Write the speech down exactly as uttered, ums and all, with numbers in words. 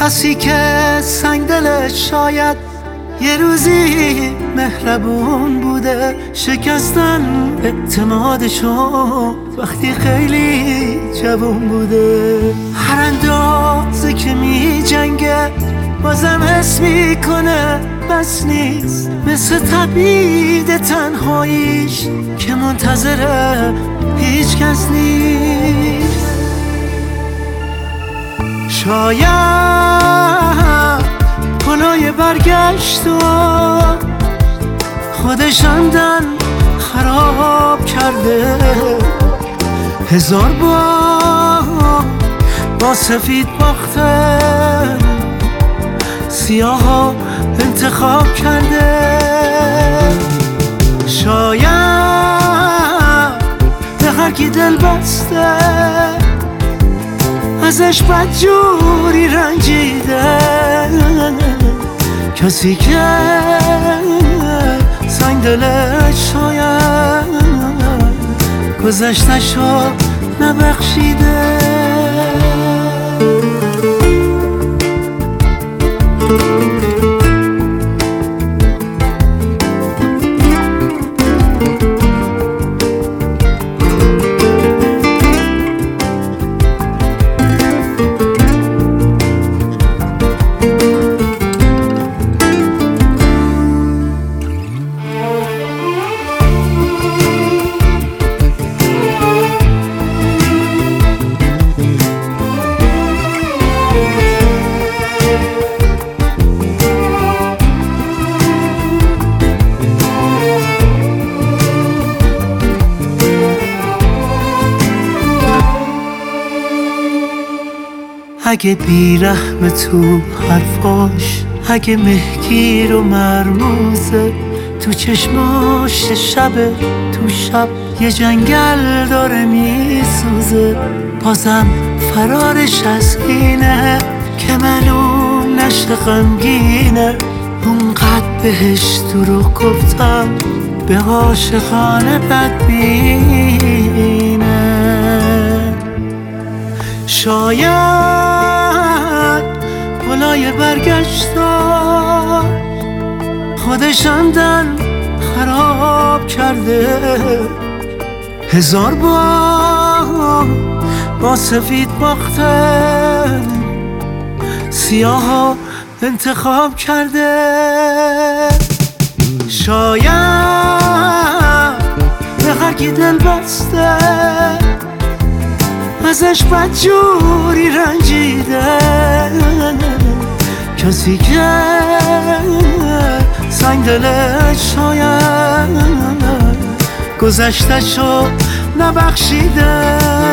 کسی که سنگ دلش شاید یه روزی مهربون بوده، شکستن اعتمادشو وقتی خیلی جوون بوده. هر اندازه که می جنگه بازم حس میکنه بس نیست، مثل تبعید تنهاییش که منتظره هیچ کس نیست. شاید پلای برگشت و خودش عمدن خراب کرده، هزار بار با سفید باخته، سیاه ها انتخاب کرده. شاید به هر کی دل بسته ازش بدجوری رنجیده، کسی که سنگ دلش شاید گذشته‌شو نبخشیده. اگه بیرحم تو حرفاش، اگه مهگیر و مرموزه تو چشماش، شب تو شب یه جنگل داره میسوزه، بازم فرارش از اینه که معلوم نشه غمگینه. اونقدر بهش دروغ گفتم به عاشقانه بدبینه. شاید پلای برگشتا خودش عمدن خراب کرده، هزار بار با سفید باخته، سیاه ها انتخاب کرده. شاید به هر کی دل بسته ازش بدجوری رنجیده، کسی که سنگ دلش شاید گذشته‌شو نبخشیده.